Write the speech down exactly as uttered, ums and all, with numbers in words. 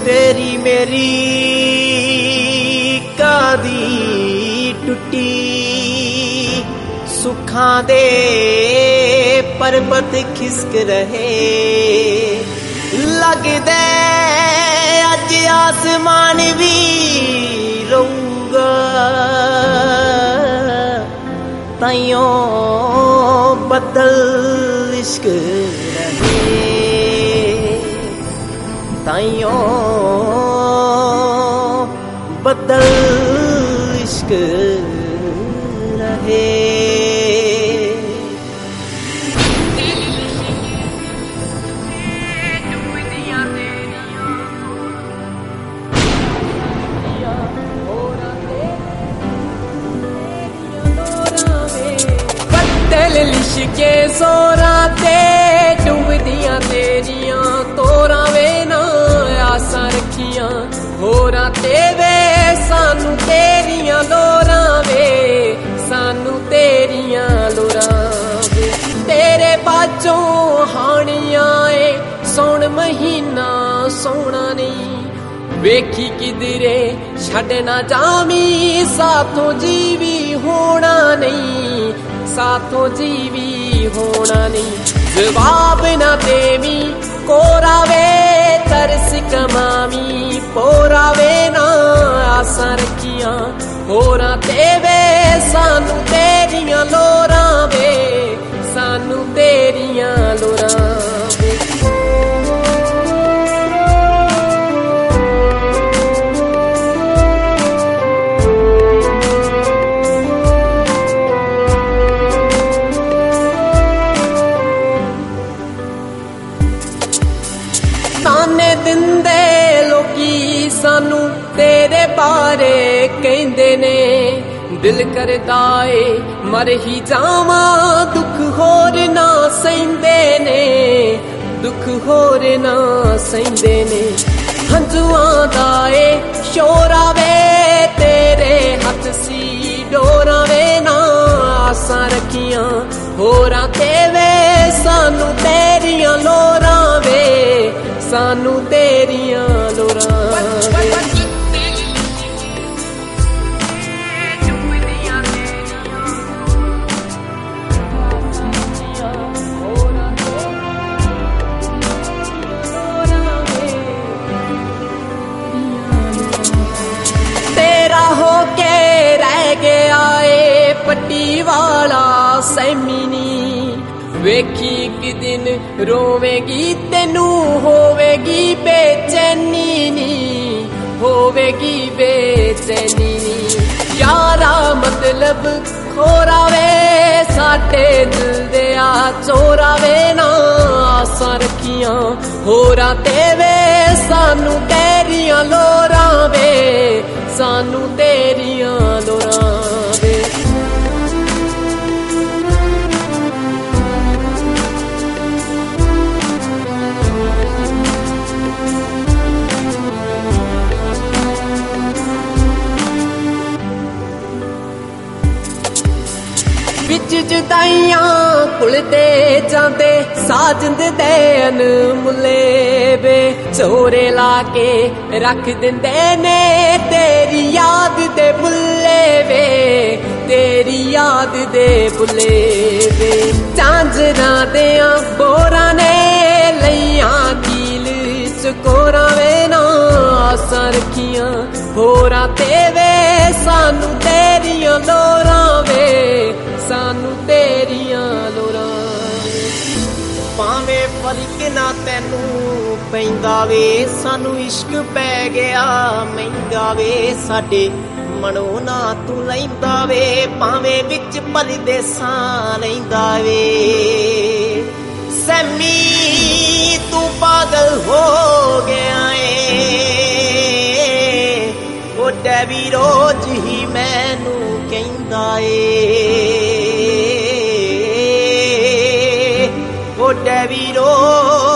तेरी मेरी कादी टुटी सुखां दे पर्वत खिसक रहे लगदे अज आसमान भी रोऊगा ताइयों बदल इश्क रहे ताइयों बदल इश्क रहे बदल लिशके जोरा ते डुबदियां तेरियां तोरा वे ना आसां रखियां होरा ते वे सानू तेरियां लोरां वे सानू तेरियां लोरां वे तेरे बाजों हानियां ए सौण महीना सोना नहीं वेखी किधरे छड़ना जामी साथों जीवी होना नहीं साथों जीवी होना नहीं जवाब ना देवी कोरावे तरस कमामी पोरावे ना आसां रखियां होरा तेवे सानू तेरियां लोरां वे सानू तेरियां लोरां वे ताने दिंदे लोकी सानू तेरे बारे कहंदे ने दिल करदा ए मर ही जावा दुख होर ना सहिंदे ने दुख होर ना सहिंदे ने हंजुआं दा ए शोरा वे तेरे हथ सी डोरा वे ना आसां रखियां होरां तेवे सानू तेरियां लोरां वे सानू तेरियां लोरां वे तेरा होके रह गया ए पट्टी वाला सैमीनी वेखी एक दिन रोवेगी तेनू होवेगी बेचैनी नी होवेगी बेचैनी नी यारा मतलब खोरावे साडे दिल दे आ चोरावे ना आसां रखियां होरा तेवे सानू तेरियां लोरां वे सानू तेरियां लोरां वे विच जुदाइयां भुलदे जांदे साजन दे अनमुले वे चोरे ला के रख दिंदे ने तेरी याद दे बुल्ले वे तेरी याद दे बुल्ले वे झांझरा देयां बोरा ने लईयां कील चकोरा वे ना आसां रखियां होरां तेवे सानू तेरियां लोरां वे सानू तेरियां लोरां भावें फर्क ना तैनू पैंदा वे सानू इश्क पै गया महंगा वे साडे मनो ना तू लैंदा वे भावें विच परदेसां लैंदा वे सैमी तू पागल हो गया ए ओ डैवी रोज ही मैनू कहंदा ए ओ डैवी रोज